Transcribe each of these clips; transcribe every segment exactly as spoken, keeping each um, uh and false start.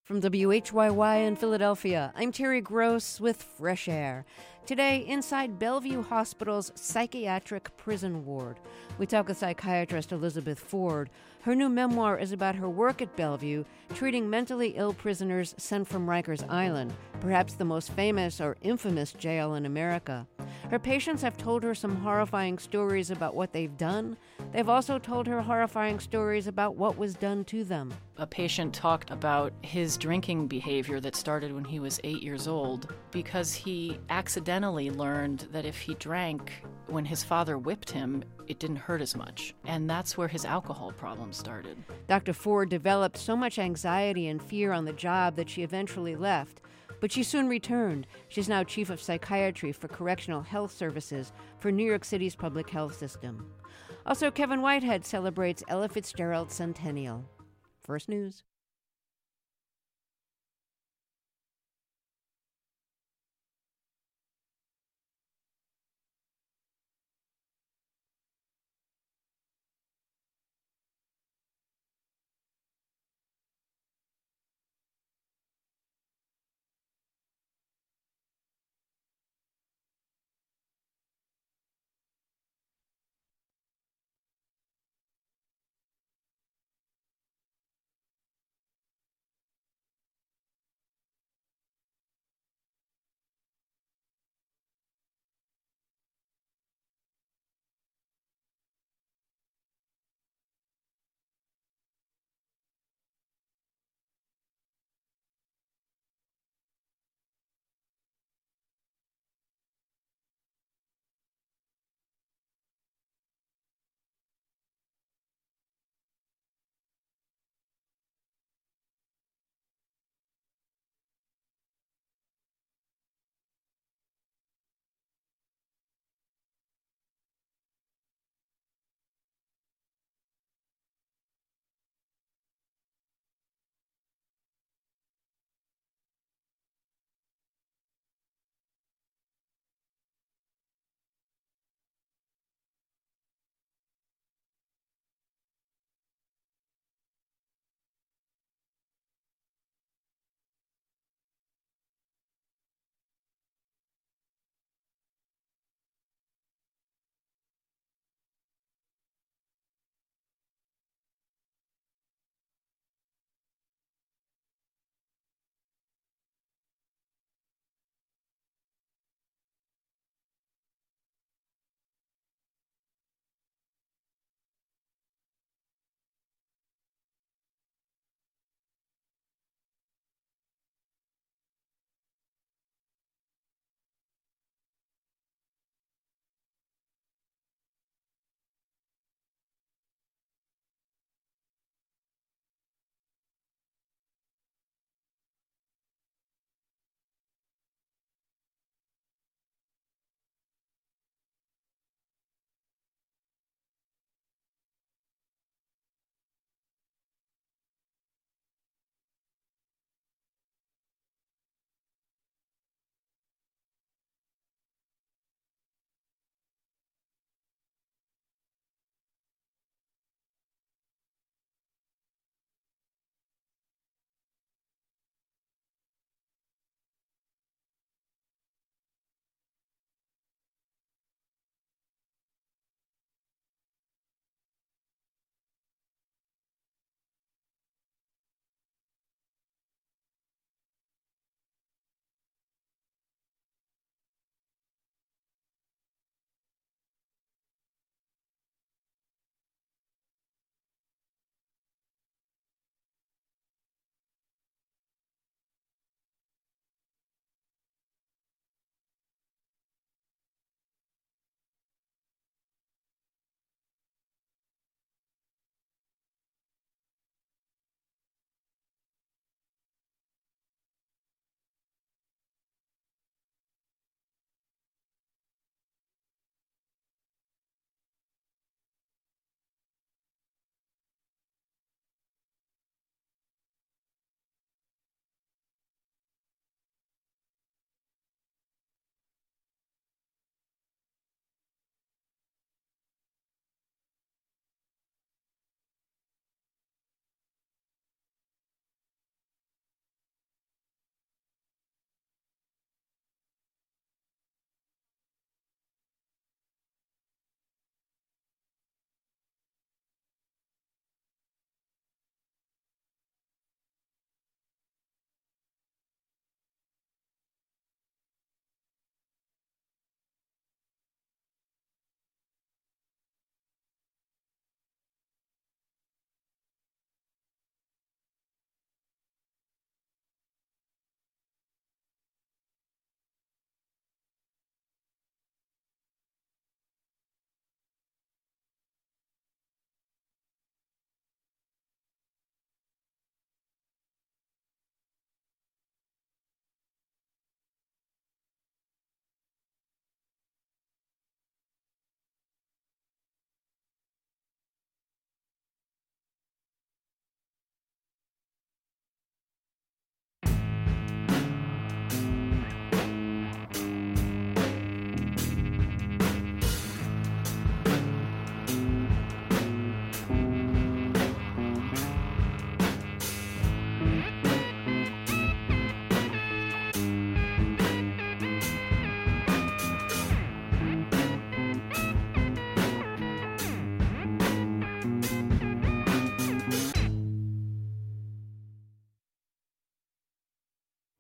From W H Y Y in Philadelphia, I'm Terry Gross with Fresh Air. Today, inside Bellevue Hospital's psychiatric prison ward, we talk with psychiatrist Elizabeth Ford. Her new memoir is about her work at Bellevue, treating mentally ill prisoners sent from Rikers Island, perhaps the most famous or infamous jail in America. Her patients have told her some horrifying stories about what they've done. They've also told her horrifying stories about what was done to them. A patient talked about his drinking behavior that started when he was eight years old because he accidentally learned that if he drank when his father whipped him, it didn't hurt as much. And that's where his alcohol problem started. Doctor Ford developed so much anxiety and fear on the job that she eventually left. But she soon returned. She's now chief of psychiatry for correctional health services for New York City's public health system. Also, Kevin Whitehead celebrates Ella Fitzgerald's centennial. First News.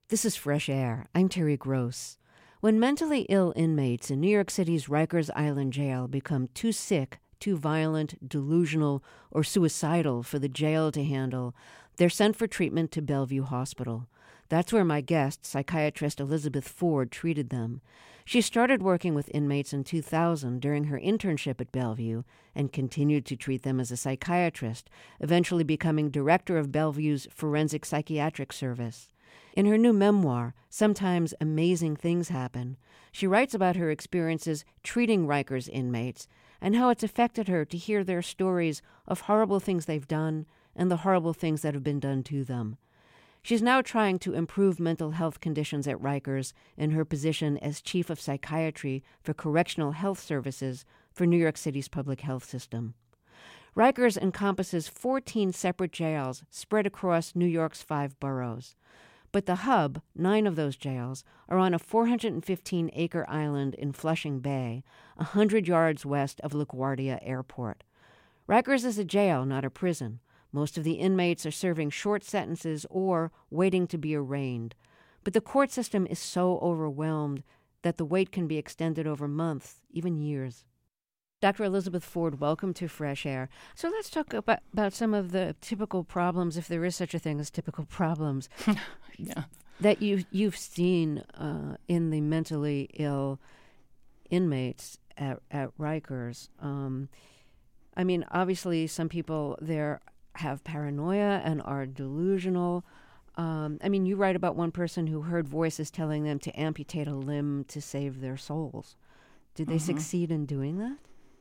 This is Fresh Air. I'm Terry Gross. When mentally ill inmates in New York City's Rikers Island jail become too sick, too violent, delusional, or suicidal for the jail to handle, they're sent for treatment to Bellevue Hospital. That's where my guest, psychiatrist Elizabeth Ford, treated them. She started working with inmates in two thousand during her internship at Bellevue and continued to treat them as a psychiatrist, eventually becoming director of Bellevue's Forensic Psychiatric Service. In her new memoir, Sometimes Amazing Things Happen, she writes about her experiences treating Rikers inmates and how it's affected her to hear their stories of horrible things they've done and the horrible things that have been done to them. She's now trying to improve mental health conditions at Rikers in her position as Chief of Psychiatry for Correctional Health Services for New York City's public health system. Rikers encompasses fourteen separate jails spread across New York's five boroughs. But the hub, nine of those jails, are on a four hundred fifteen acre island in Flushing Bay, one hundred yards west of LaGuardia Airport. Rikers is a jail, not a prison. Most of the inmates are serving short sentences or waiting to be arraigned. But the court system is so overwhelmed that the wait can be extended over months, even years. Doctor Elizabeth Ford, welcome to Fresh Air. So let's talk about, about some of the typical problems, if there is such a thing as typical problems, yeah. that you, you've seen uh, in the mentally ill inmates at, at Rikers. Um, I mean, obviously some people there have paranoia and are delusional. Um, I mean, you write about one person who heard voices telling them to amputate a limb to save their souls. Did they mm-hmm. succeed in doing that?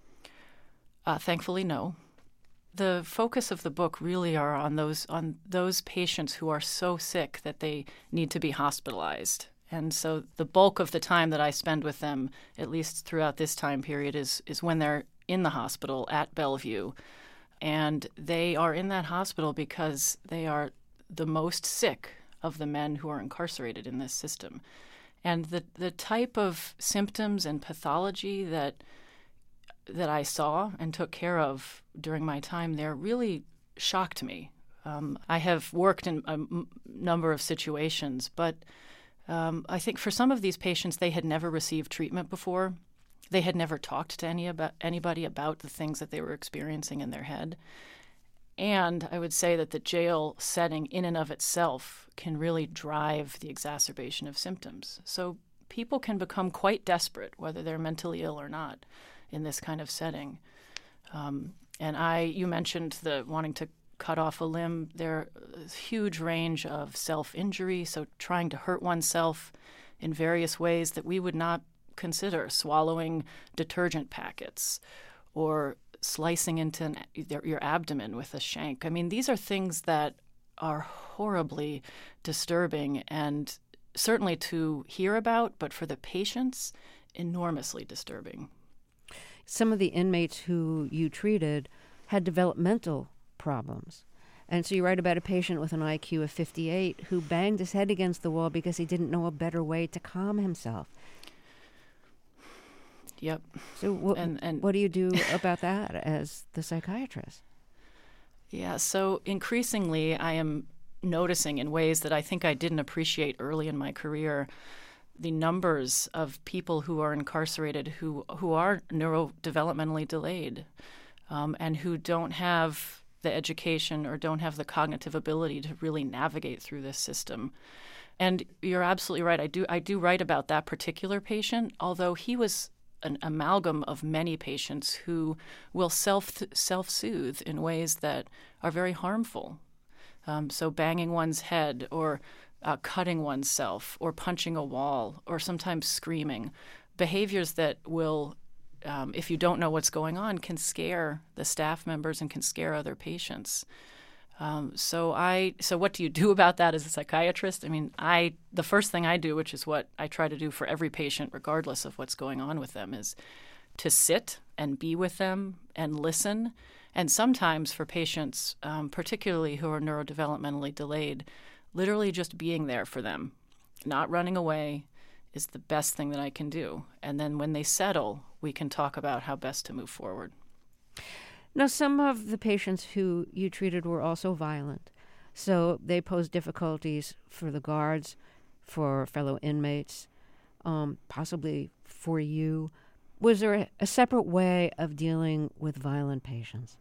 Uh, thankfully, no. The focus of the book really are on those on those patients who are so sick that they need to be hospitalized. And so the bulk of the time that I spend with them, at least throughout this time period, is is when they're in the hospital at Bellevue. And they are in that hospital because they are the most sick of the men who are incarcerated in this system. And the the type of symptoms and pathology that that I saw and took care of during my time there really shocked me. Um, I have worked in a m- number of situations, but um, I think for some of these patients, they had never received treatment before. They had never talked to any about anybody about the things that they were experiencing in their head. And I would say that the jail setting in and of itself can really drive the exacerbation of symptoms. So people can become quite desperate, whether they're mentally ill or not, in this kind of setting. Um, and I, you mentioned the wanting to cut off a limb. There's a huge range of self-injury, so trying to hurt oneself in various ways that we would not consider, swallowing detergent packets or slicing into an, your abdomen with a shank. I mean, these are things that are horribly disturbing and certainly to hear about, but for the patients, enormously disturbing. Some of the inmates who you treated had developmental problems. And so you write about a patient with an I Q of fifty-eight who banged his head against the wall because he didn't know a better way to calm himself. Yep. So wh- and, and what do you do about that as the psychiatrist? Yeah, so increasingly I am noticing in ways that I think I didn't appreciate early in my career the numbers of people who are incarcerated who, who are neurodevelopmentally delayed um, and who don't have the education or don't have the cognitive ability to really navigate through this system. And you're absolutely right. I do I do write about that particular patient, although he was an amalgam of many patients who will self self-soothe in ways that are very harmful. Um, so banging one's head or uh, cutting oneself or punching a wall or sometimes screaming, behaviors that will, um, if you don't know what's going on, can scare the staff members and can scare other patients. Um, so I, so what do you do about that as a psychiatrist? I mean, I, the first thing I do, which is what I try to do for every patient, regardless of what's going on with them, is to sit and be with them and listen. And sometimes for patients, um, particularly who are neurodevelopmentally delayed, literally just being there for them, not running away, is the best thing that I can do. And then when they settle, we can talk about how best to move forward. Now, some of the patients who you treated were also violent, so they posed difficulties for the guards, for fellow inmates, um, possibly for you. Was there a, a separate way of dealing with violent patients?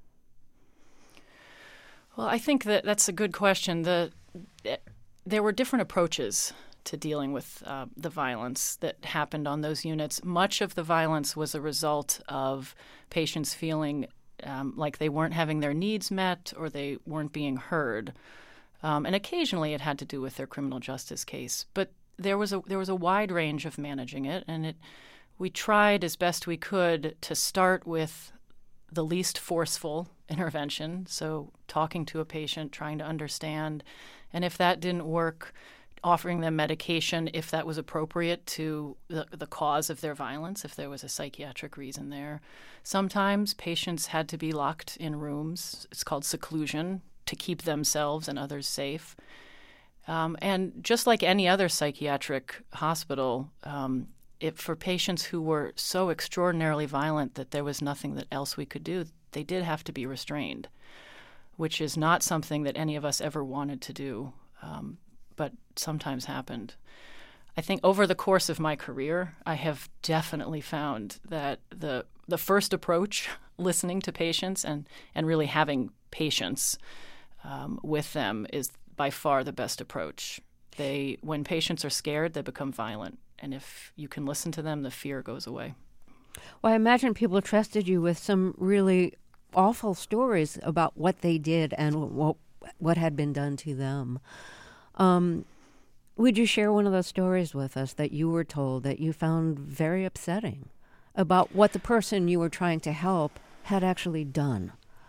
Well, I think that that's a good question. The there were different approaches to dealing with uh, the violence that happened on those units. Much of the violence was a result of patients feeling um, like they weren't having their needs met or they weren't being heard. Um, and occasionally it had to do with their criminal justice case. But there was a there was a wide range of managing it, and it we tried as best we could to start with the least forceful intervention, so talking to a patient, trying to understand, and if that didn't work, offering them medication if that was appropriate to the, the cause of their violence, if there was a psychiatric reason there. Sometimes patients had to be locked in rooms. It's called seclusion, to keep themselves and others safe. Um, and just like any other psychiatric hospital, um, if for patients who were so extraordinarily violent that there was nothing that else we could do, they did have to be restrained, which is not something that any of us ever wanted to do, um, but sometimes happened. I think over the course of my career, I have definitely found that the the first approach, listening to patients and, and really having patience um, with them, is by far the best approach. They, when patients are scared, they become violent. And if you can listen to them, the fear goes away. Well, I imagine people trusted you with some really awful stories about what they did and what what had been done to them. Um, would you share one of those stories with us that you were told that you found very upsetting about what the person you were trying to help had actually done?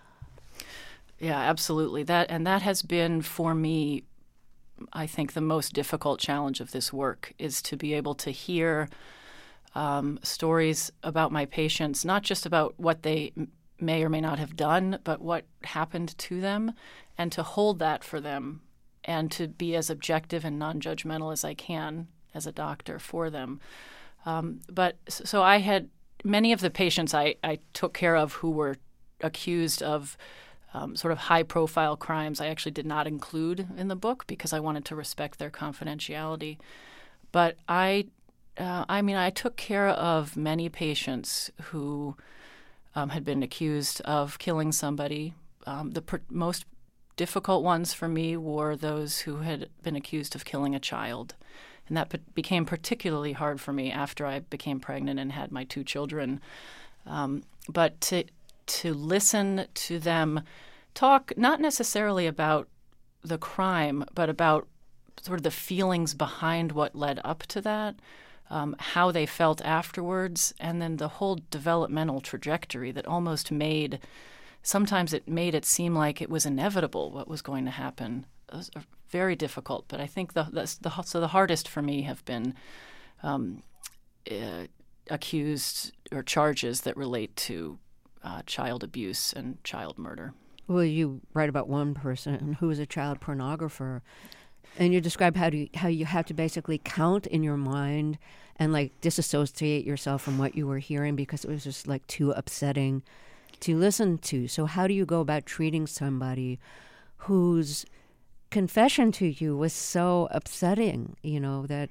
Yeah, absolutely. That and that has been for me, I think, the most difficult challenge of this work is to be able to hear um, stories about my patients, not just about what they m- may or may not have done, but what happened to them, and to hold that for them and to be as objective and non-judgmental as I can as a doctor for them. Um, but so I had many of the patients I, I took care of who were accused of Um, sort of high-profile crimes I actually did not include in the book because I wanted to respect their confidentiality. But I, uh, I mean, I took care of many patients who um, had been accused of killing somebody. Um, the per- most difficult ones for me were those who had been accused of killing a child. And that pe- became particularly hard for me after I became pregnant and had my two children. Um, but to to listen to them talk not necessarily about the crime, but about sort of the feelings behind what led up to that, um, how they felt afterwards, and then the whole developmental trajectory that almost made, sometimes it made it seem like it was inevitable what was going to happen. It was very difficult, but I think the, the, the so the hardest for me have been um, uh, accused or charges that relate to Uh, child abuse and child murder. Well, you write about one person who was a child pornographer, and you describe how do you, how you have to basically count in your mind and like disassociate yourself from what you were hearing because it was just like too upsetting to listen to. So how do you go about treating somebody whose confession to you was so upsetting, you know, that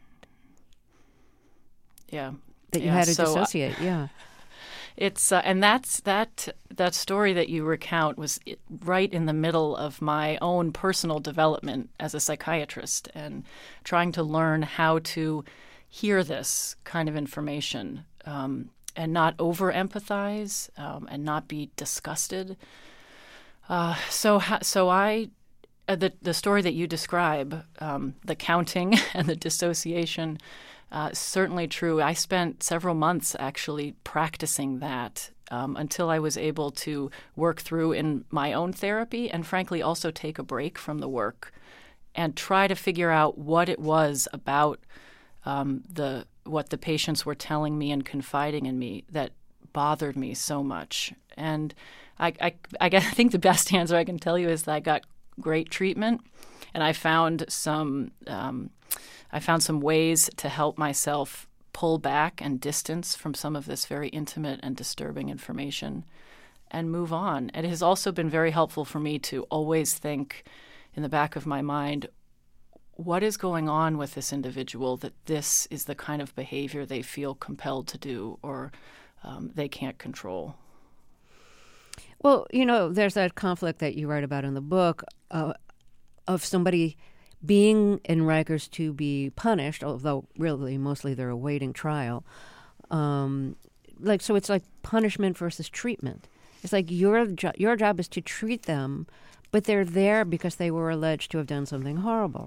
yeah that you yeah, had to so, dissociate, uh, yeah. It's uh, and that's that that story that you recount was right in the middle of my own personal development as a psychiatrist and trying to learn how to hear this kind of information um, and not over empathize um, and not be disgusted. Uh, so so I uh, the the story that you describe, um, the counting and the dissociation. Uh, certainly true. I spent several months actually practicing that um, until I was able to work through in my own therapy and frankly also take a break from the work and try to figure out what it was about um, the what the patients were telling me and confiding in me that bothered me so much. And I, I, I, guess, I think the best answer I can tell you is that I got great treatment and I found some um, I found some ways to help myself pull back and distance from some of this very intimate and disturbing information and move on. It has also been very helpful for me to always think in the back of my mind, what is going on with this individual that this is the kind of behavior they feel compelled to do or um, they can't control. Well, you know, there's that conflict that you write about in the book uh, of somebody being in Rikers to be punished, although really mostly they're awaiting trial. Um, like so, it's like punishment versus treatment. It's like your jo- your job is to treat them, but they're there because they were alleged to have done something horrible.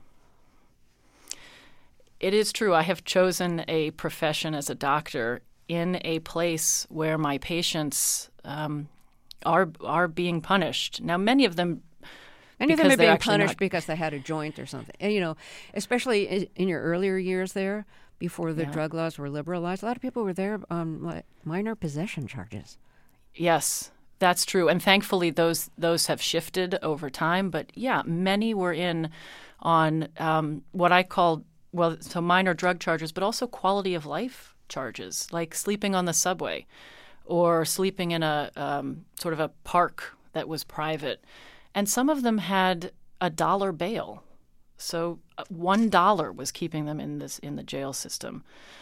It is true. I have chosen a profession as a doctor in a place where my patients um, are are being punished. Now, many of them. Many of them are being punished not... because they had a joint or something. And, you know, especially in your earlier years there, before the yeah. drug laws were liberalized, a lot of people were there on like, minor possession charges. Yes, that's true. And thankfully, those those have shifted over time. But, yeah, many were in on um, what I call, well, so minor drug charges, but also quality of life charges, like sleeping on the subway or sleeping in a um, sort of a park that was private. And some of them had a dollar bail. So one dollar was keeping them in this in the jail system.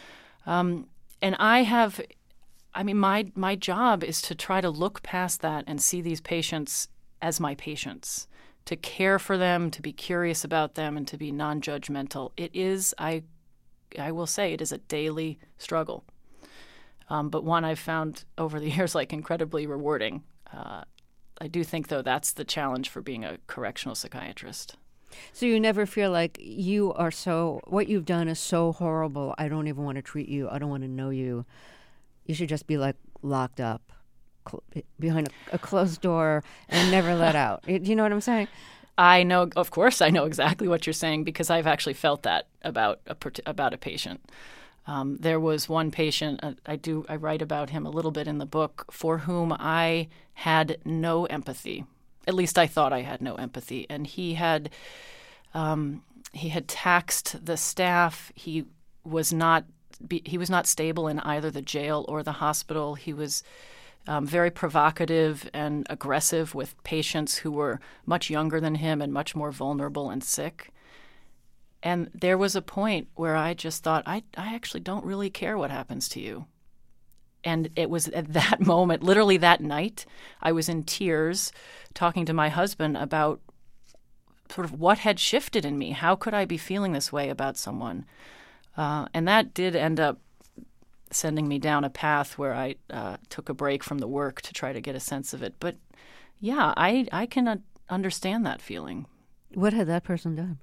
Um, and I have, I mean, my my job is to try to look past that and see these patients as my patients, to care for them, to be curious about them, and to be non-judgmental. It is, I, I will say, it is a daily struggle, um, but one I've found over the years like incredibly rewarding. Uh, I do think, though, that's the challenge for being a correctional psychiatrist. So you never feel like you are so, what you've done is so horrible, I don't even want to treat you, I don't want to know you. You should just be like locked up cl- behind a, a closed door and never let out. Do you know what I'm saying? I know, of course, I know exactly what you're saying because I've actually felt that about a, about a patient. Um, there was one patient, uh, I do, I write about him a little bit in the book, for whom I had no empathy. At least I thought I had no empathy. And he had, um, he had taxed the staff. He was not, be, he was not stable in either the jail or the hospital. He was um, very provocative and aggressive with patients who were much younger than him and much more vulnerable and sick. And there was a point where I just thought, I, I actually don't really care what happens to you. And it was at that moment, literally that night, I was in tears talking to my husband about sort of what had shifted in me. How could I be feeling this way about someone? Uh, and that did end up sending me down a path where I uh, took a break from the work to try to get a sense of it. But yeah, I, I can uh, understand that feeling. What had that person done?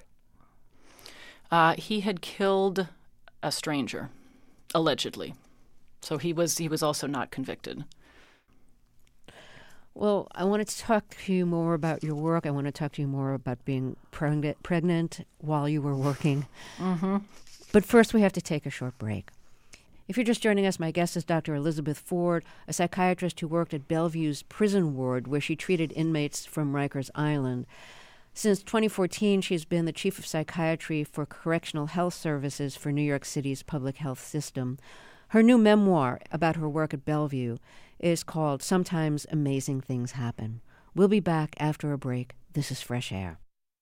Uh, he had killed a stranger, allegedly. So he was he was also not convicted. Well, I wanted to talk to you more about your work. I want to talk to you more about being pregnant, pregnant while you were working. Mm-hmm. But first, we have to take a short break. If you're just joining us, my guest is Doctor Elizabeth Ford, a psychiatrist who worked at Bellevue's prison ward, where she treated inmates from Rikers Island. Since twenty fourteen, she's been the chief of psychiatry for Correctional Health Services for New York City's public health system. Her new memoir about her work at Bellevue is called Sometimes Amazing Things Happen. We'll be back after a break. This is Fresh Air.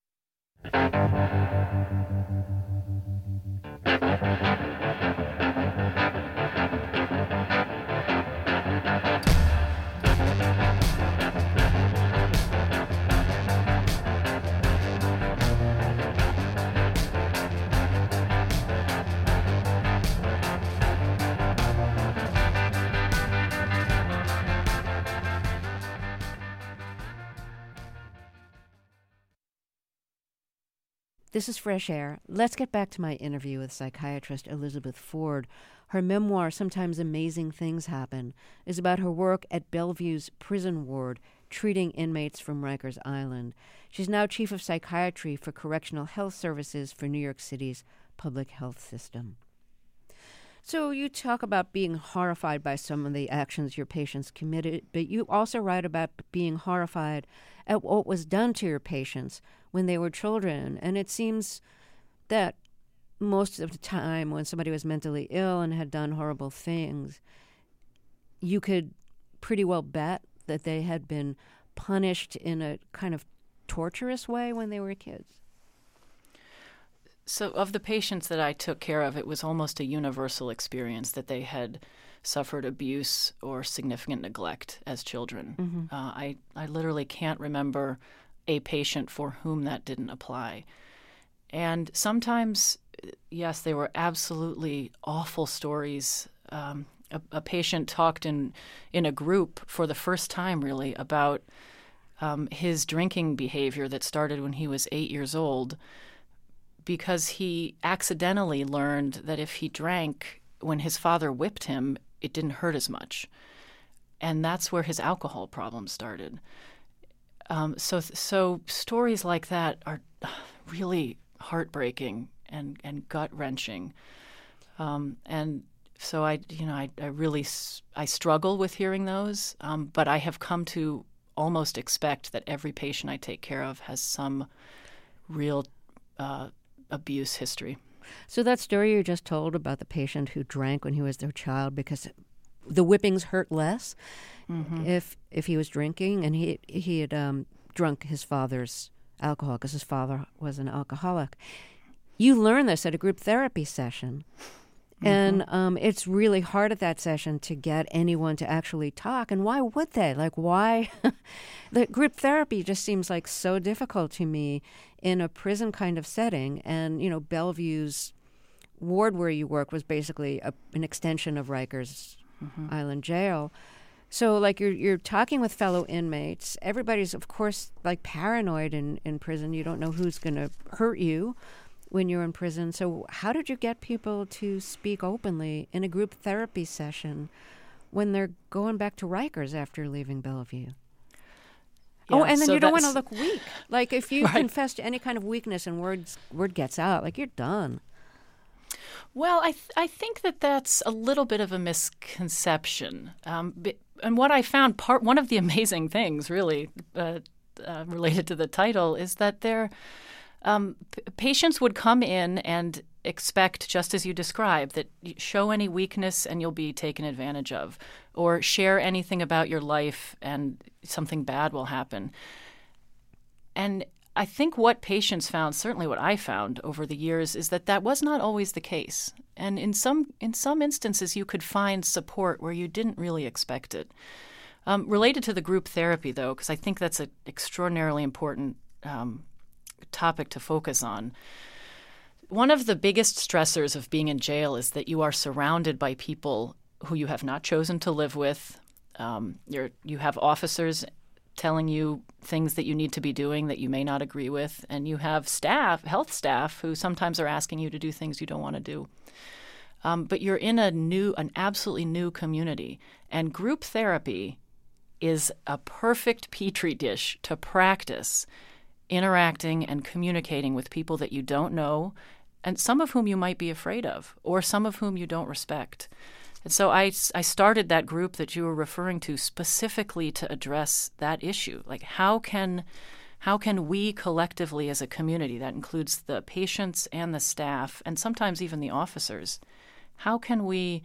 This is Fresh Air. Let's get back to my interview with psychiatrist Elizabeth Ford. Her memoir, Sometimes Amazing Things Happen, is about her work at Bellevue's prison ward, treating inmates from Rikers Island. She's now chief of psychiatry for Correctional Health Services for New York City's public health system. So you talk about being horrified by some of the actions your patients committed, but you also write about being horrified at what was done to your patients when they were children. And it seems that most of the time when somebody was mentally ill and had done horrible things, you could pretty well bet that they had been punished in a kind of torturous way when they were kids. So, of the patients that I took care of, it was almost a universal experience that they had suffered abuse or significant neglect as children. Mm-hmm. Uh, I, I literally can't remember a patient for whom that didn't apply. And sometimes, yes, they were absolutely awful stories. Um, a, a patient talked in, in a group for the first time, really, about um, his drinking behavior that started when he was eight years old, because he accidentally learned that if he drank when his father whipped him, it didn't hurt as much. And that's where his alcohol problem started. Um, so so stories like that are really heartbreaking and, and gut-wrenching. Um, and so I, you know, I, I really, I struggle with hearing those, um, but I have come to almost expect that every patient I take care of has some real uh, abuse history. So that story you just told about the patient who drank when he was their child because the whippings hurt less mm-hmm. if if he was drinking, and he he had um, drunk his father's alcohol because his father was an alcoholic. You learn this at a group therapy session. Mm-hmm. And um, it's really hard at that session to get anyone to actually talk. And why would they? Like, why? The group therapy just seems like so difficult to me in a prison kind of setting. And, you know, Bellevue's ward where you work was basically a, an extension of Rikers mm-hmm. Island Jail. So, like, you're you're talking with fellow inmates. Everybody's, of course, like paranoid in, in prison. You don't know who's going to hurt you when you're in prison. So how did you get people to speak openly in a group therapy session when they're going back to Rikers after leaving Bellevue? Yeah, oh, and then so you don't want to look weak. Like if you right. confess to any kind of weakness and words, word gets out, like you're done. Well, I th- I think that that's a little bit of a misconception. Um, b- and what I found, part one of the amazing things really uh, uh, related to the title is that they're Um, p- patients would come in and expect, just as you described, that you show any weakness and you'll be taken advantage of, or share anything about your life and something bad will happen. And I think what patients found, certainly what I found over the years, is that that was not always the case. And in some in some instances, you could find support where you didn't really expect it. Um, related to the group therapy, though, because I think that's an extraordinarily important um topic to focus on. One of the biggest stressors of being in jail is that you are surrounded by people who you have not chosen to live with. Um, you're, you have officers telling you things that you need to be doing that you may not agree with, and you have staff, health staff, who sometimes are asking you to do things you don't want to do. Um, but you're in a new, an absolutely new community, and group therapy is a perfect petri dish to practice interacting and communicating with people that you don't know, and some of whom you might be afraid of, or some of whom you don't respect. And so I, I started that group that you were referring to specifically to address that issue. Like, how can how can we collectively as a community, that includes the patients and the staff, and sometimes even the officers, how can we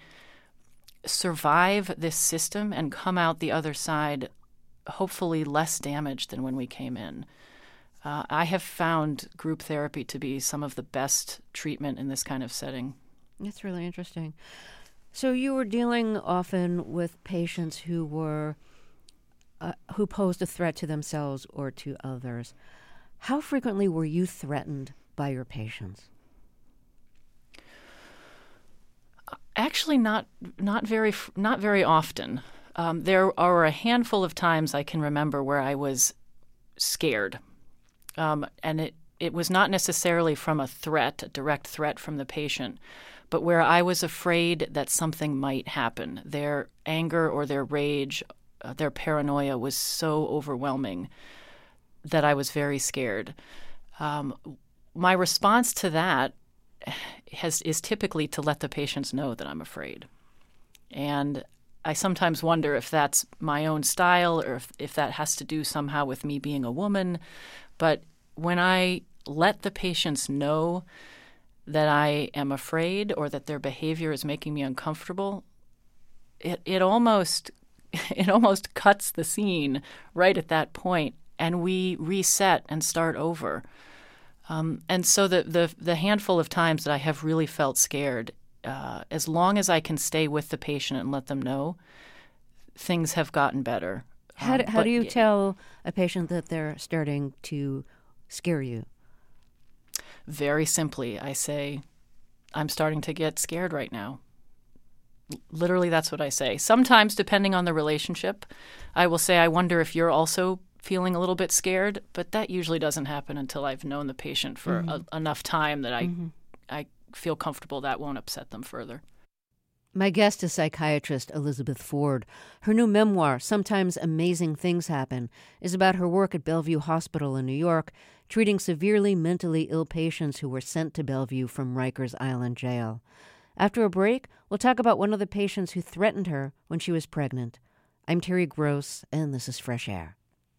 survive this system and come out the other side hopefully less damaged than when we came in? Uh, I have found group therapy to be some of the best treatment in this kind of setting. That's really interesting. So you were dealing often with patients who were uh, who posed a threat to themselves or to others. How frequently were you threatened by your patients? Actually, not not very not very often. Um, there are a handful of times I can remember where I was scared. Um, and it, it was not necessarily from a threat, a direct threat from the patient, but where I was afraid that something might happen. Their anger or their rage, uh, their paranoia was so overwhelming that I was very scared. Um, my response to that has is typically to let the patients know that I'm afraid. And I sometimes wonder if that's my own style or if, if that has to do somehow with me being a woman. But when I let the patients know that I am afraid or that their behavior is making me uncomfortable, it, it almost it almost cuts the scene right at that point, and we reset and start over. Um, and so the, the the handful of times that I have really felt scared, uh, as long as I can stay with the patient and let them know, things have gotten better. How do, Um, how but do you y- tell a patient that they're starting to scare you? Very simply, I say, I'm starting to get scared right now. L- Literally, that's what I say. Sometimes, depending on the relationship, I will say, I wonder if you're also feeling a little bit scared, but that usually doesn't happen until I've known the patient for Mhm. a, enough time that I, Mhm. I feel comfortable that won't upset them further. My guest is psychiatrist Elizabeth Ford. Her new memoir, Sometimes Amazing Things Happen, is about her work at Bellevue Hospital in New York, treating severely mentally ill patients who were sent to Bellevue from Rikers Island Jail. After a break, we'll talk about one of the patients who threatened her when she was pregnant. I'm Terry Gross, and this is Fresh Air.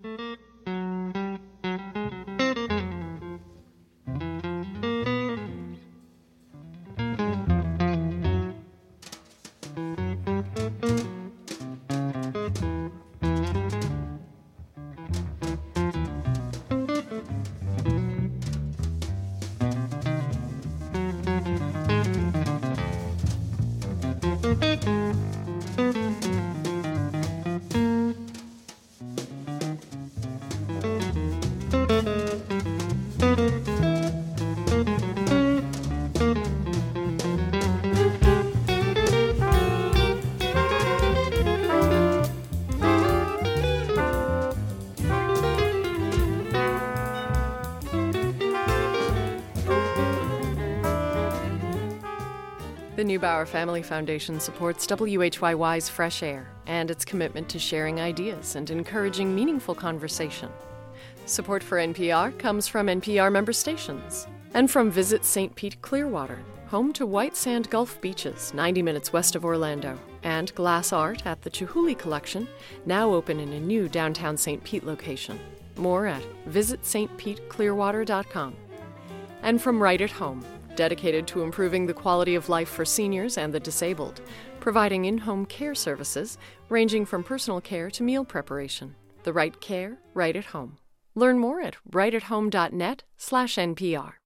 The Neubauer Family Foundation supports W H Y Y's Fresh Air and its commitment to sharing ideas and encouraging meaningful conversation. Support for N P R comes from N P R member stations and from Visit Saint Pete Clearwater, home to white sand Gulf beaches ninety minutes west of Orlando, and glass art at the Chihuly Collection, now open in a new downtown Saint Pete location. More at visit s t pete clearwater dot com. And from Right at Home, dedicated to improving the quality of life for seniors and the disabled, providing in-home care services ranging from personal care to meal preparation. The right care, right at home. Learn more at right at home dot net slash N P R.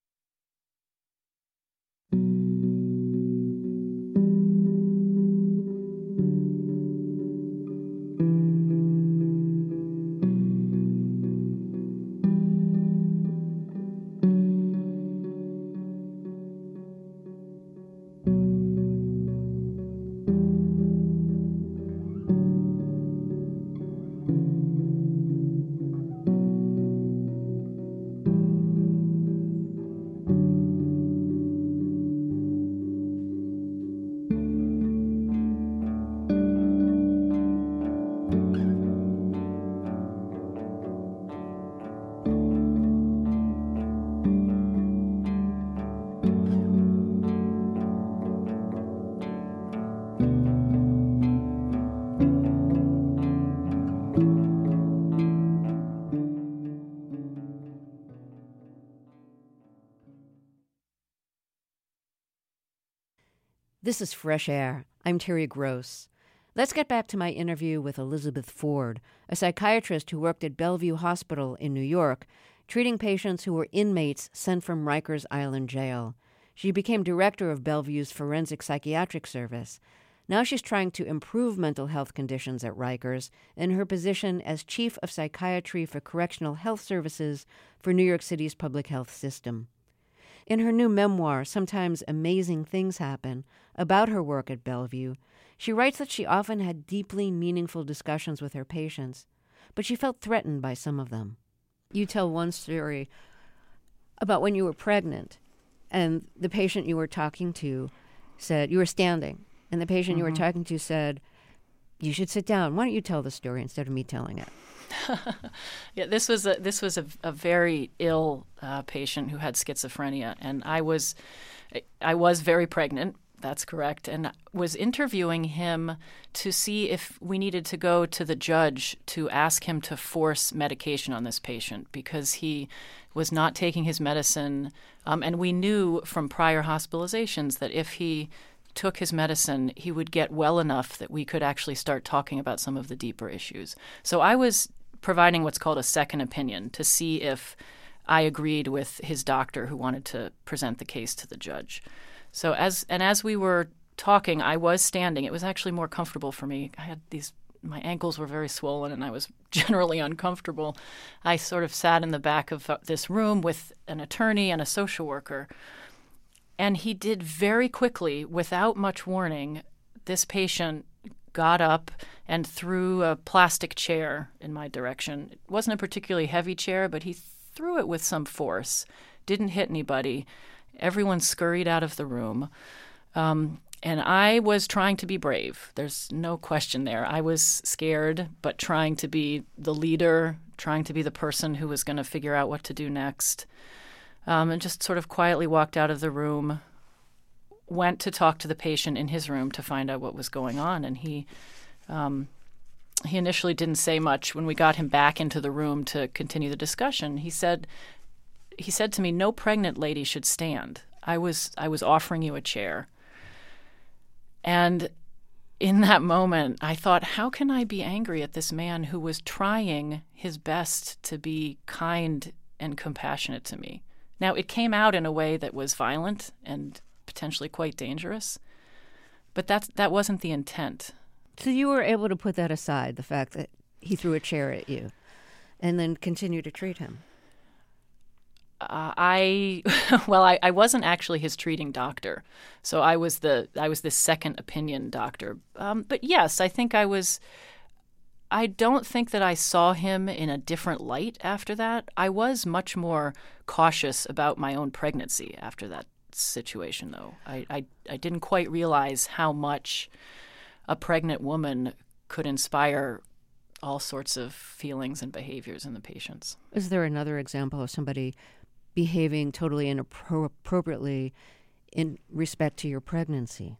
This is Fresh Air. I'm Terry Gross. Let's get back to my interview with Elizabeth Ford, a psychiatrist who worked at Bellevue Hospital in New York, treating patients who were inmates sent from Rikers Island Jail. She became director of Bellevue's Forensic Psychiatric Service. Now she's trying to improve mental health conditions at Rikers in her position as Chief of Psychiatry for Correctional Health Services for New York City's public health system. In her new memoir, Sometimes Amazing Things Happen, about her work at Bellevue, she writes that she often had deeply meaningful discussions with her patients, but she felt threatened by some of them. You tell one story about when you were pregnant, and the patient you were talking to said, you were standing, and the patient mm-hmm. you were talking to said, you should sit down. Why don't you tell the story instead of me telling it? Yeah, this was a this was a, a very ill uh, patient who had schizophrenia, and I was I was very pregnant. That's correct, and was interviewing him to see if we needed to go to the judge to ask him to force medication on this patient because he was not taking his medicine, um, and we knew from prior hospitalizations that if he took his medicine, he would get well enough that we could actually start talking about some of the deeper issues. So I was providing what's called a second opinion to see if I agreed with his doctor who wanted to present the case to the judge. So as and as we were talking, I was standing. It was actually more comfortable for me. I had these, my ankles were very swollen and I was generally uncomfortable. I sort of sat in the back of this room with an attorney and a social worker. And he did very quickly, without much warning, this patient got up and threw a plastic chair in my direction. It wasn't a particularly heavy chair, but he threw it with some force. Didn't hit anybody. Everyone scurried out of the room. Um, and I was trying to be brave. There's no question there. I was scared, but trying to be the leader, trying to be the person who was going to figure out what to do next. Um, and just sort of quietly walked out of the room, went to talk to the patient in his room to find out what was going on. And he um, he initially didn't say much. When we got him back into the room to continue the discussion, he said he said to me, "No pregnant lady should stand. I was I was offering you a chair." And in that moment, I thought, how can I be angry at this man who was trying his best to be kind and compassionate to me? Now, it came out in a way that was violent and potentially quite dangerous, but that's, that wasn't the intent. So you were able to put that aside, the fact that he threw a chair at you, and then continue to treat him? Uh, I well, I, I wasn't actually his treating doctor, so I was the I was the second opinion doctor. Um, but yes, I think I was. I don't think that I saw him in a different light after that. I was much more cautious about my own pregnancy after that situation, though. I I, I didn't quite realize how much a pregnant woman could inspire all sorts of feelings and behaviors in the patients. Is there another example of somebody behaving totally inappropriately in respect to your pregnancy?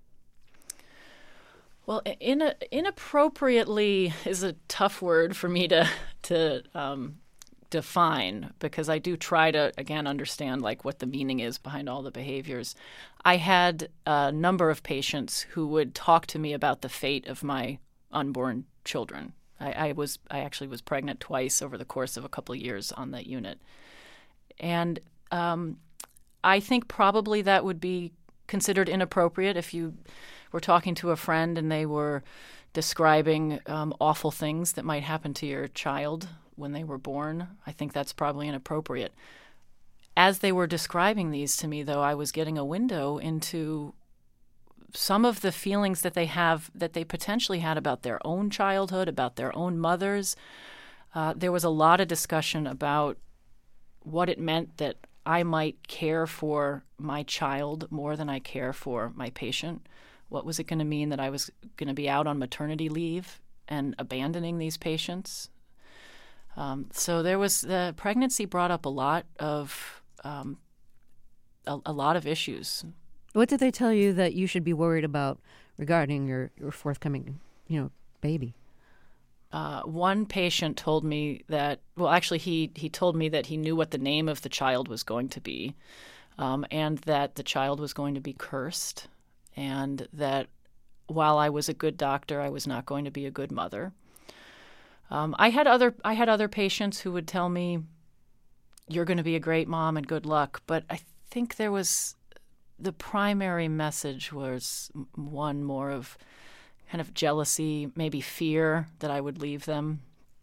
Well, in a, inappropriately is a tough word for me to to um, define, because I do try to, again, understand like what the meaning is behind all the behaviors. I had a number of patients who would talk to me about the fate of my unborn children. I, I was I actually was pregnant twice over the course of a couple of years on that unit. And um, I think probably that would be considered inappropriate if you were talking to a friend and they were describing um, awful things that might happen to your child when they were born. I think that's probably inappropriate. As they were describing these to me, though, I was getting a window into some of the feelings that they have, that they potentially had about their own childhood, about their own mothers. Uh, there was a lot of discussion about what it meant that I might care for my child more than I care for my patient. What was it going to mean that I was going to be out on maternity leave and abandoning these patients? Um, so there was, the pregnancy brought up a lot of um, a, a lot of issues. What did they tell you that you should be worried about regarding your, your forthcoming, you know, baby? Uh, one patient told me that, well, actually, he, he told me that he knew what the name of the child was going to be, um, and that the child was going to be cursed, and that while I was a good doctor, I was not going to be a good mother. Um, I had other I had other patients who would tell me, "You're going to be a great mom and good luck," but I think there was, the primary message was one more of kind of jealousy, maybe fear that I would leave them.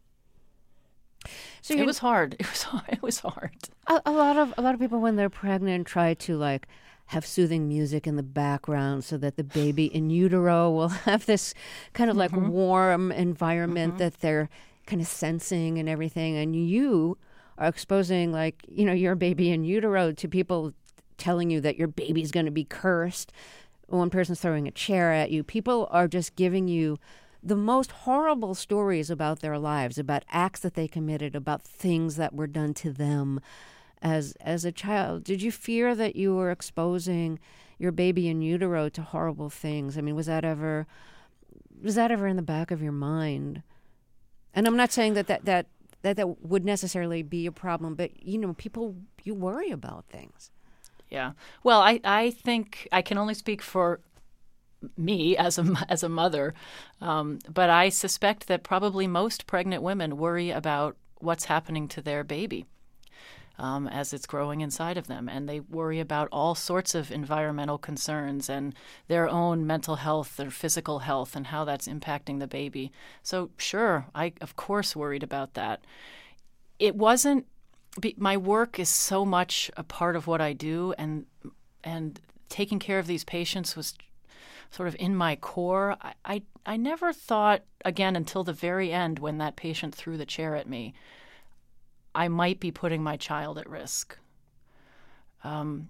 So it was hard. It was hard. It was hard. A, a lot of a lot of people, when they're pregnant, try to like have soothing music in the background so that the baby in utero will have this kind of like mm-hmm. warm environment mm-hmm. that they're kind of sensing and everything. And you are exposing, like, you know, your baby in utero to people telling you that your baby's going to be cursed. One person's throwing a chair at you. People are just giving you the most horrible stories about their lives, about acts that they committed, about things that were done to them as as a child. Did you fear that you were exposing your baby in utero to horrible things? I mean, was that ever was that ever in the back of your mind? And I'm not saying that that that, that, that would necessarily be a problem, but, you know, people, you worry about things. Yeah. Well, I, I think I can only speak for me as a, as a mother, um, but I suspect that probably most pregnant women worry about what's happening to their baby. um, as it's growing inside of them. And they worry about all sorts of environmental concerns and their own mental health, their physical health, and how that's impacting the baby. So sure, I of course worried about that. It wasn't, my work is so much a part of what I do, and and taking care of these patients was sort of in my core. I, I, I never thought, again, until the very end when that patient threw the chair at me, I might be putting my child at risk. Um,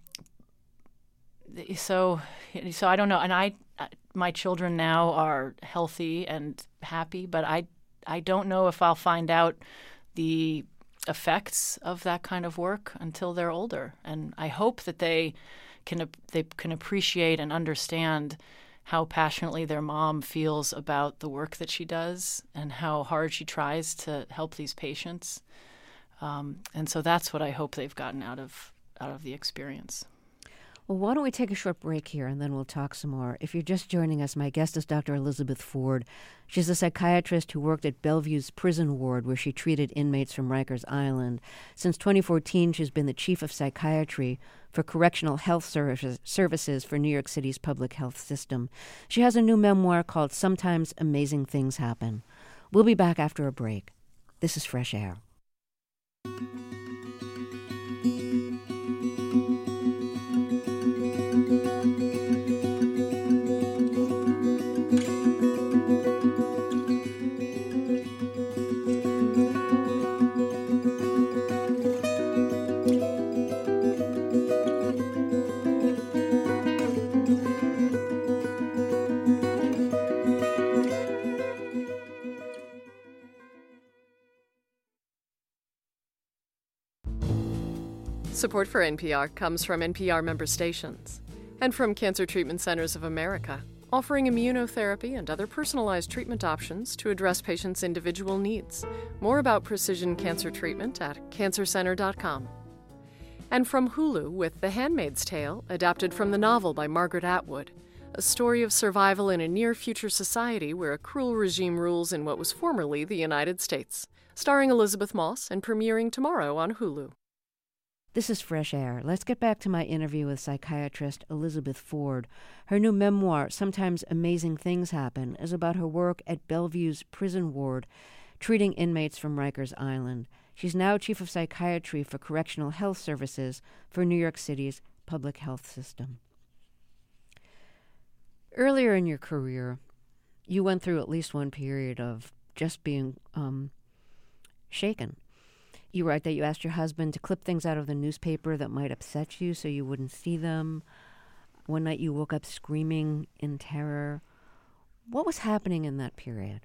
so, so I don't know. And I, my children now are healthy and happy, but I, I don't know if I'll find out the effects of that kind of work until they're older. And I hope that they can they can appreciate and understand how passionately their mom feels about the work that she does and how hard she tries to help these patients. Um, and so that's what I hope they've gotten out of out of the experience. Well, why don't we take a short break here, and then we'll talk some more. If you're just joining us, my guest is Doctor Elizabeth Ford. She's a psychiatrist who worked at Bellevue's prison ward, where she treated inmates from Rikers Island. Since twenty fourteen, she's been the chief of psychiatry for correctional health services, services for New York City's public health system. She has a new memoir called Sometimes Amazing Things Happen. We'll be back after a break. This is Fresh Air. Support for N P R comes from N P R member stations and from Cancer Treatment Centers of America, offering immunotherapy and other personalized treatment options to address patients' individual needs. More about precision cancer treatment at cancer center dot com. And from Hulu with The Handmaid's Tale, adapted from the novel by Margaret Atwood, a story of survival in a near-future society where a cruel regime rules in what was formerly the United States. Starring Elizabeth Moss and premiering tomorrow on Hulu. This is Fresh Air. Let's get back to my interview with psychiatrist Elizabeth Ford. Her new memoir, Sometimes Amazing Things Happen, is about her work at Bellevue's prison ward, treating inmates from Rikers Island. She's now chief of psychiatry for correctional health services for New York City's public health system. Earlier in your career, you went through at least one period of just being um, shaken. You write that you asked your husband to clip things out of the newspaper that might upset you so you wouldn't see them. One night you woke up screaming in terror. What was happening in that period?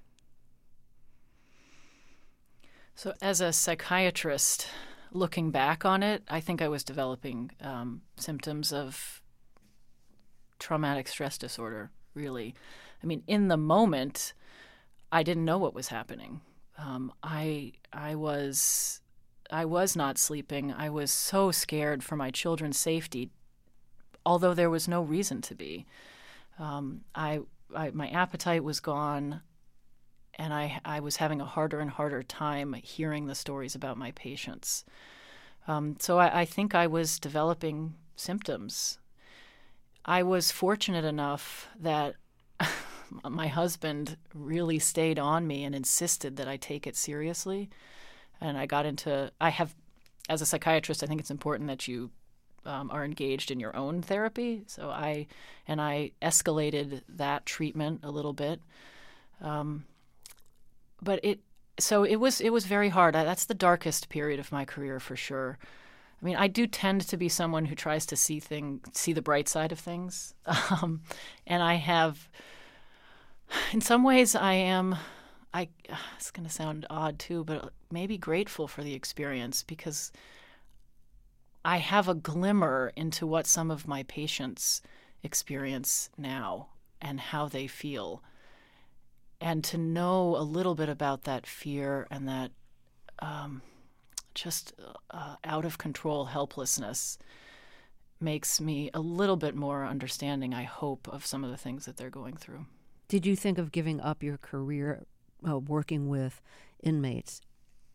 So as a psychiatrist, looking back on it, I think I was developing um, symptoms of traumatic stress disorder, really. I mean, in the moment, I didn't know what was happening. Um, I I was... I was not sleeping. I was so scared for my children's safety, although there was no reason to be. Um, I, I, my appetite was gone, and I, I was having a harder and harder time hearing the stories about my patients. Um, so I, I think I was developing symptoms. I was fortunate enough that my husband really stayed on me and insisted that I take it seriously. And I got into, I have, as a psychiatrist, I think it's important that you um, are engaged in your own therapy. So I, and I escalated that treatment a little bit. Um, but it, so it was, it was very hard. I, that's the darkest period of my career for sure. I mean, I do tend to be someone who tries to see thing, see the bright side of things. Um, and I have, in some ways I am, I, it's going to sound odd too, but maybe grateful for the experience because I have a glimmer into what some of my patients experience now and how they feel. And to know a little bit about that fear and that um, just uh, out of control helplessness makes me a little bit more understanding, I hope, of some of the things that they're going through. Did you think of giving up your career Uh, working with inmates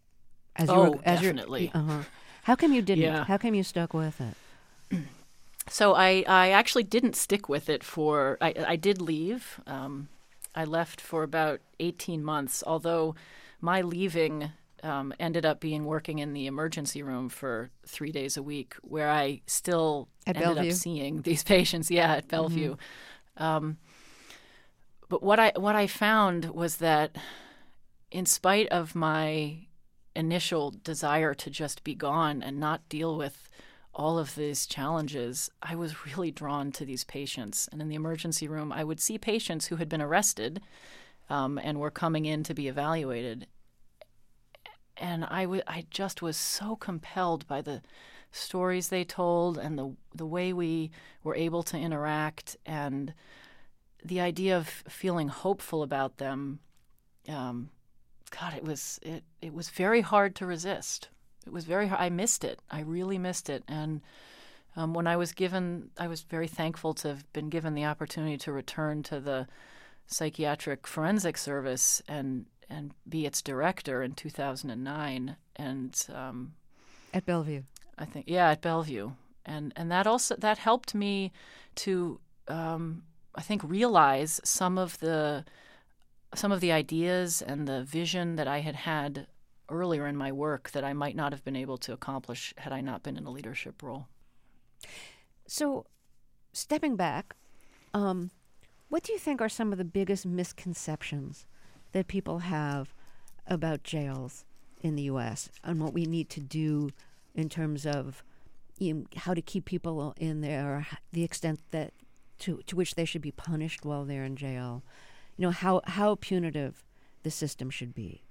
As Oh, you were, as definitely. You're, uh-huh. How come you didn't? Yeah. How come you stuck with it? So I, I actually didn't stick with it for, I, I did leave. Um, I left for about eighteen months, although my leaving um, ended up being working in the emergency room for three days a week, where I still At ended Bellevue? up seeing these patients. Yeah, at Bellevue. Mm-hmm. Um, but what I what I found was that in spite of my initial desire to just be gone and not deal with all of these challenges, I was really drawn to these patients. And in the emergency room, I would see patients who had been arrested um, and were coming in to be evaluated. And I, w- I just was so compelled by the stories they told and the the way we were able to interact and the idea of feeling hopeful about them. Um, God, it was it, it was very hard to resist. It was very hard. I missed it. I really missed it. And um, when I was given, I was very thankful to have been given the opportunity to return to the psychiatric forensic service and and be its director in two thousand nine. And um, At Bellevue. I think, yeah, at Bellevue. And and that also, that helped me to, um, I think, realize some of the some of the ideas and the vision that I had had earlier in my work that I might not have been able to accomplish had I not been in a leadership role. So, stepping back, um, what do you think are some of the biggest misconceptions that people have about jails in the U S and what we need to do in terms of, you know, how to keep people in there, the extent that to to which they should be punished while they're in jail, you know, how how punitive the system should be?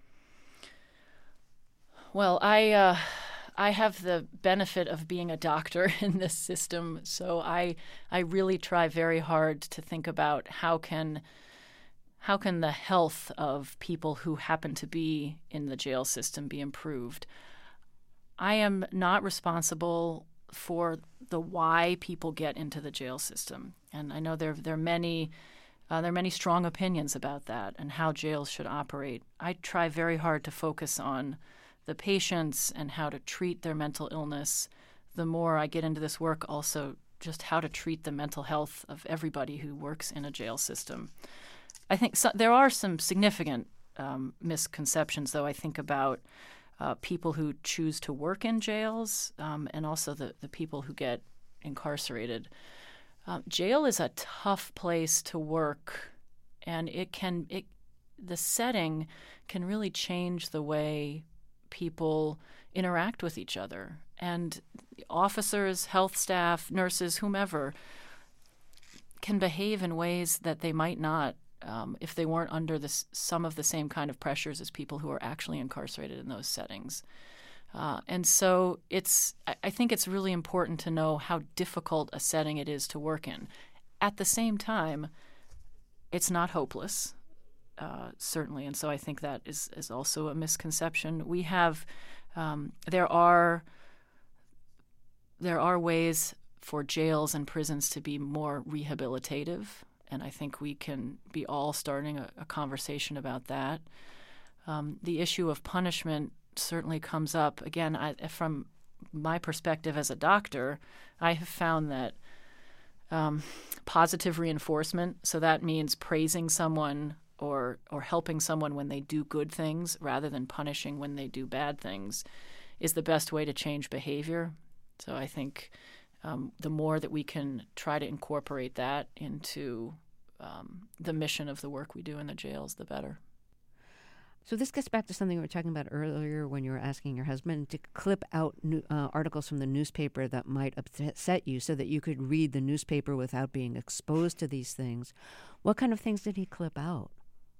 Well, I uh, I have the benefit of being a doctor in this system, so I I really try very hard to think about how can how can the health of people who happen to be in the jail system be improved. I am not responsible for the why people get into the jail system, and I know there there are many. Uh, there are many strong opinions about that and how jails should operate. I try very hard to focus on the patients and how to treat their mental illness. The more I get into this work, also just how to treat the mental health of everybody who works in a jail system. I think so, there are some significant um, misconceptions, though, I think about uh, people who choose to work in jails um, and also the, the people who get incarcerated. Um, jail is a tough place to work, and it can it the setting can really change the way people interact with each other. And officers, health staff, nurses, whomever can behave in ways that they might not um, if they weren't under this, some of the same kind of pressures as people who are actually incarcerated in those settings. Uh, and so it's. I think it's really important to know how difficult a setting it is to work in. At the same time, it's not hopeless, uh, certainly. And so I think that is, is also a misconception. We have um, there are there are ways for jails and prisons to be more rehabilitative, and I think we can be all starting a, a conversation about that. Um, the issue of punishment certainly comes up. Again, I, from my perspective as a doctor, I have found that um, positive reinforcement, so that means praising someone or or helping someone when they do good things rather than punishing when they do bad things, is the best way to change behavior. So I think um, the more that we can try to incorporate that into um, the mission of the work we do in the jails, the better. So this gets back to something we were talking about earlier when you were asking your husband to clip out new, uh, articles from the newspaper that might upset you so that you could read the newspaper without being exposed to these things. What kind of things did he clip out?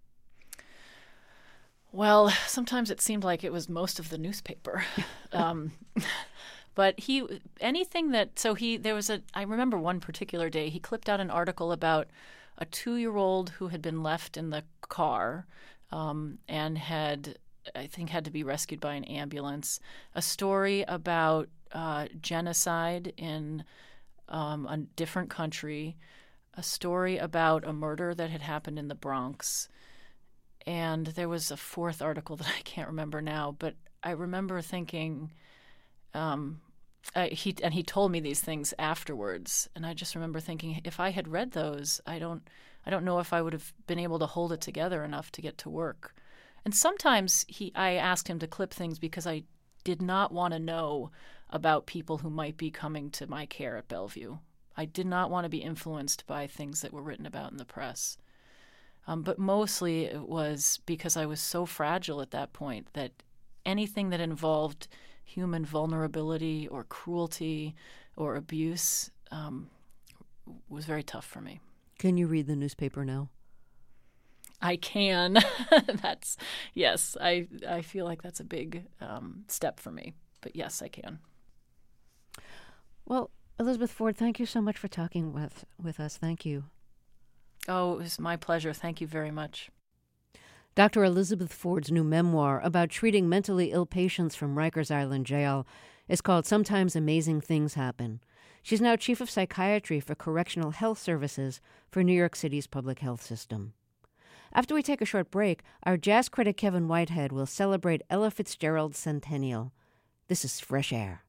Well, sometimes it seemed like it was most of the newspaper. um, but he, anything that, so he, there was a, I remember one particular day, he clipped out an article about a two-year-old who had been left in the car Um, and had, I think, had to be rescued by an ambulance. A story about uh, genocide in um, a different country. A story about a murder that had happened in the Bronx. And there was a fourth article that I can't remember now. But I remember thinking, um, I, he and he told me these things afterwards, and I just remember thinking, if I had read those, I don't, I don't know if I would have been able to hold it together enough to get to work. And sometimes he, I asked him to clip things because I did not want to know about people who might be coming to my care at Bellevue. I did not want to be influenced by things that were written about in the press. Um, but mostly it was because I was so fragile at that point that anything that involved human vulnerability or cruelty or abuse um, was very tough for me. Can you read the newspaper now? I can. That's, yes, I, I feel like that's a big um, step for me. But yes, I can. Well, Elizabeth Ford, thank you so much for talking with, with us. Thank you. Oh, it was my pleasure. Thank you very much. Doctor Elizabeth Ford's new memoir about treating mentally ill patients from Rikers Island Jail is called Sometimes Amazing Things Happen. She's now chief of psychiatry for Correctional Health Services for New York City's public health system. After we take a short break, our jazz critic Kevin Whitehead will celebrate Ella Fitzgerald's centennial. This is Fresh Air.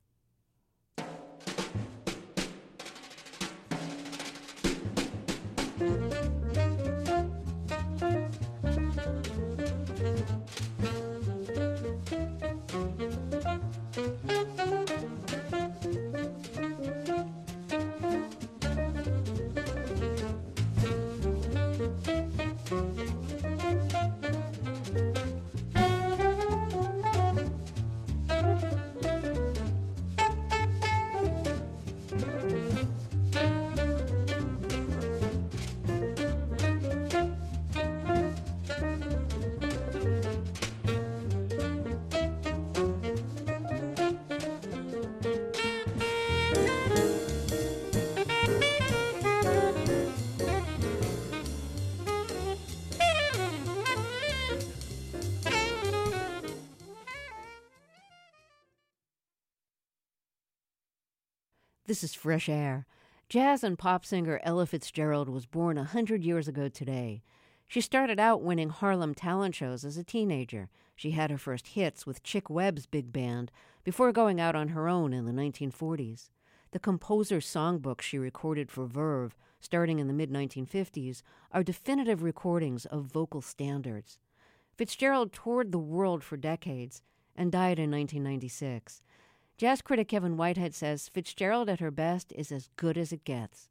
This is Fresh Air. Jazz and pop singer Ella Fitzgerald was born a hundred years ago today. She started out winning Harlem talent shows as a teenager. She had her first hits with Chick Webb's big band before going out on her own in the nineteen forties. The composer's songbooks she recorded for Verve, starting in the mid nineteen fifties, are definitive recordings of vocal standards. Fitzgerald toured the world for decades and died in nineteen ninety-six. Jazz critic Kevin Whitehead says Fitzgerald at her best is as good as it gets.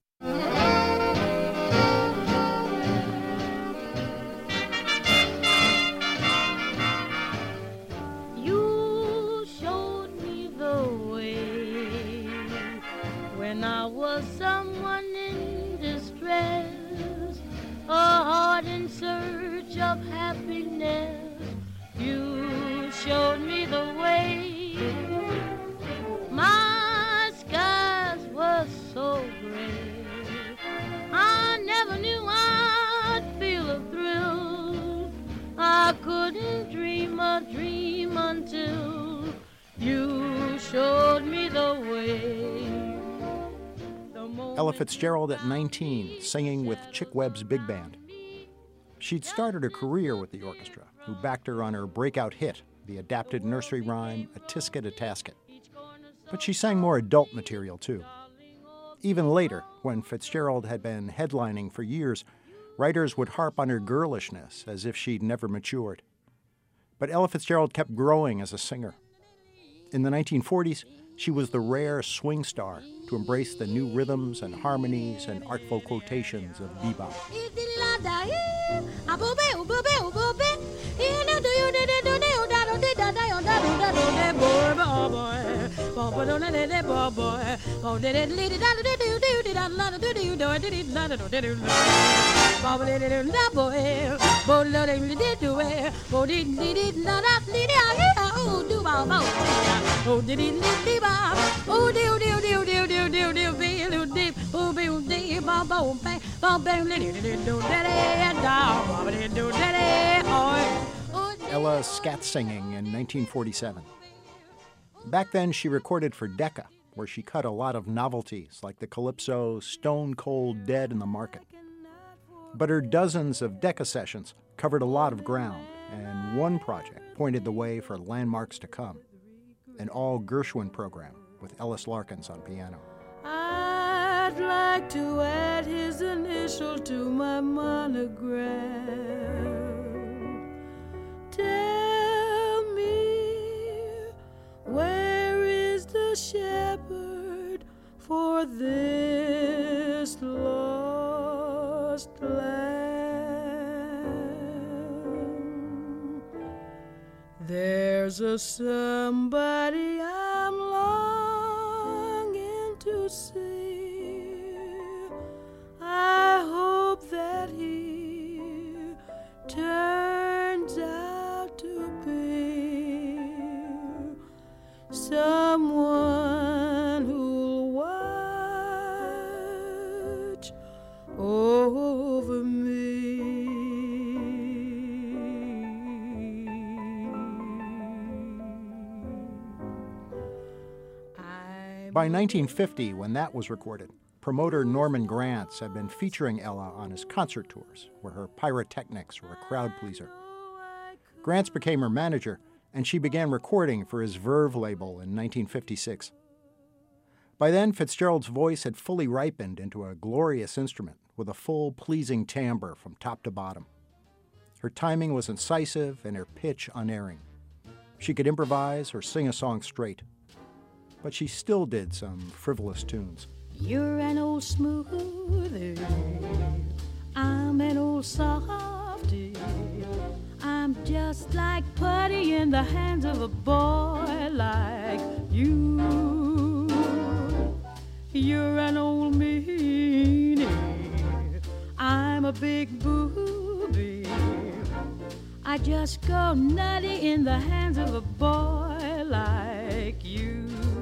You showed me the way when I was someone in distress, a heart in search of happiness. You showed me the way. My skies were so gray, I never knew I'd feel a thrill. I couldn't dream a dream until you showed me the way. The Ella Fitzgerald at nineteen, singing with Chick Webb's big band. She'd started her career with the orchestra, who backed her on her breakout hit, the adapted nursery rhyme, A Tisket, a Tasket. But she sang more adult material, too. Even later, when Fitzgerald had been headlining for years, writers would harp on her girlishness as if she'd never matured. But Ella Fitzgerald kept growing as a singer. In the nineteen forties, she was the rare swing star to embrace the new rhythms and harmonies and artful quotations of bebop. Ella scat singing in nineteen forty-seven. Back then, she recorded for Decca, where she cut a lot of novelties like the calypso Stone Cold Dead in the Market. But her dozens of Decca sessions covered a lot of ground, and one project, pointed the way for landmarks to come. An all Gershwin program with Ellis Larkins on piano. I'd like to add his initial to my monogram. Tell me, where is the shepherd for this lost lamb? There's a somebody I'm longing to see. I hope that he turns out to be someone who'll watch over me. By nineteen fifty, when that was recorded, promoter Norman Granz had been featuring Ella on his concert tours, where her pyrotechnics were a crowd pleaser. Granz became her manager, and she began recording for his Verve label in nineteen fifty-six. By then, Fitzgerald's voice had fully ripened into a glorious instrument with a full, pleasing timbre from top to bottom. Her timing was incisive and her pitch unerring. She could improvise or sing a song straight. But she still did some frivolous tunes. You're an old smoothie, I'm an old softy. I'm just like putty in the hands of a boy like you. You're an old meanie, I'm a big booby. I just go nutty in the hands of a boy like you.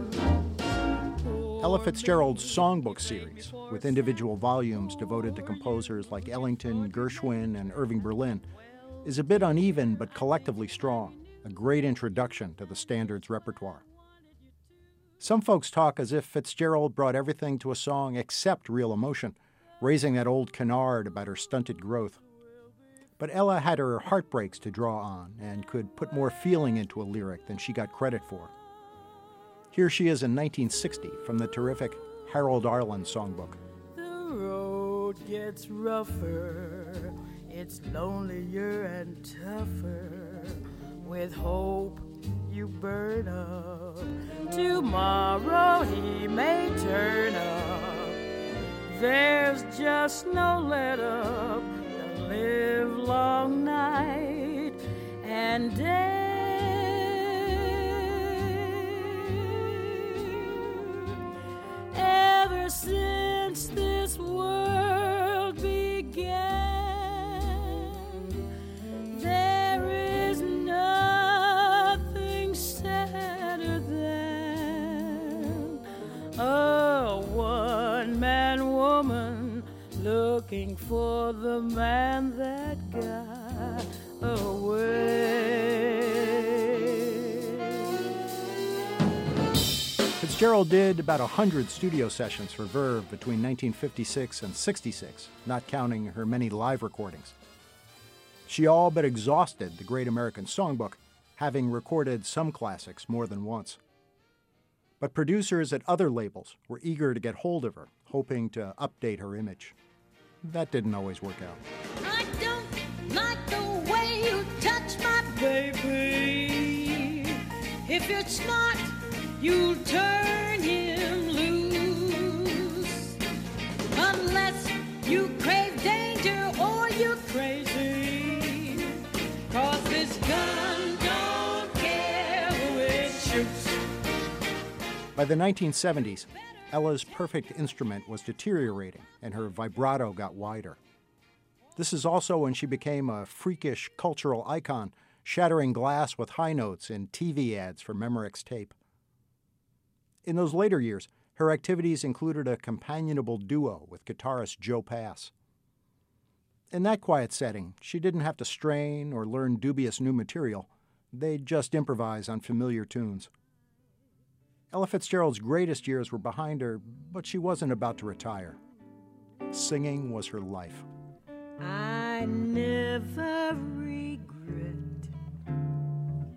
Ella Fitzgerald's songbook series, with individual volumes devoted to composers like Ellington, Gershwin, and Irving Berlin, is a bit uneven but collectively strong, a great introduction to the standards repertoire. Some folks talk as if Fitzgerald brought everything to a song except real emotion, raising that old canard about her stunted growth. But Ella had her heartbreaks to draw on and could put more feeling into a lyric than she got credit for. Here she is in nineteen sixty from the terrific Harold Arlen songbook. The road gets rougher, it's lonelier and tougher. With hope you burn up, tomorrow he may turn up. There's just no let up, the live long night and day. Ever since this world began, there is nothing sadder than a one-man woman looking for the man that got away. Fitzgerald did about one hundred studio sessions for Verve between nineteen fifty-six and sixty-six, not counting her many live recordings. She all but exhausted the Great American Songbook, having recorded some classics more than once. But producers at other labels were eager to get hold of her, hoping to update her image. That didn't always work out. I don't like the way you touch my baby. If you're smart, you'll turn him loose. Unless you crave danger or you're crazy. 'Cause this gun don't care who it shoots. By the nineteen seventies, Ella's perfect instrument was deteriorating and her vibrato got wider. This is also when she became a freakish cultural icon, shattering glass with high notes in T V ads for Memorex tape. In those later years, her activities included a companionable duo with guitarist Joe Pass. In that quiet setting, she didn't have to strain or learn dubious new material. They'd just improvise on familiar tunes. Ella Fitzgerald's greatest years were behind her, but she wasn't about to retire. Singing was her life. I never regret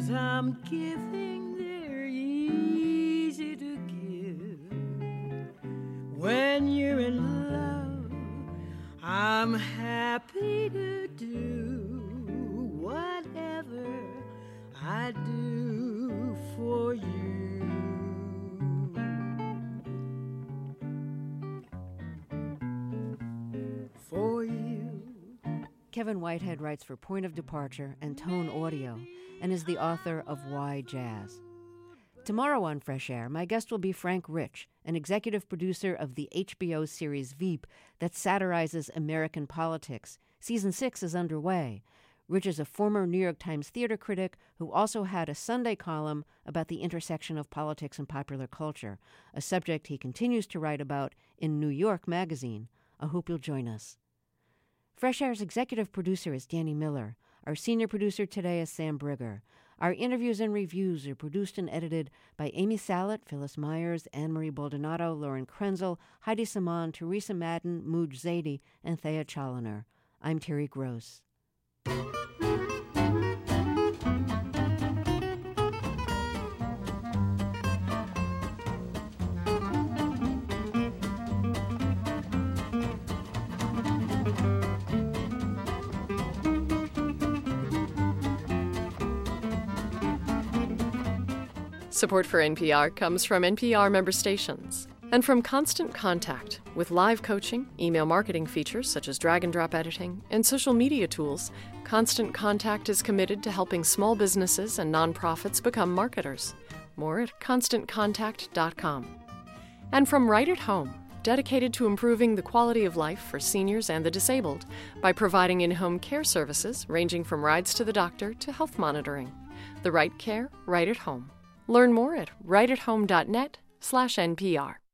things I'm giving, they're easy to give. When you're in love, I'm happy to do whatever I do for you. For you. Kevin Whitehead writes for Point of Departure and Tone Audio and is the author of Why Jazz. Tomorrow on Fresh Air, my guest will be Frank Rich, an executive producer of the H B O series Veep that satirizes American politics. Season six is underway. Rich is a former New York Times theater critic who also had a Sunday column about the intersection of politics and popular culture, a subject he continues to write about in New York Magazine. I hope you'll join us. Fresh Air's executive producer is Danny Miller. Our senior producer today is Sam Brigger. Our interviews and reviews are produced and edited by Amy Salet, Phyllis Myers, Anne-Marie Baldonado, Lauren Krenzel, Heidi Saman, Teresa Madden, Mooj Zadie, and Thea Challoner. I'm Terry Gross. Support for N P R comes from N P R member stations and from Constant Contact. With live coaching, email marketing features such as drag and drop editing, and social media tools, Constant Contact is committed to helping small businesses and nonprofits become marketers. More at constant contact dot com. And from Right at Home, dedicated to improving the quality of life for seniors and the disabled by providing in-home care services ranging from rides to the doctor to health monitoring. The right care, right at home. Learn more at right at home dot net slash N P R.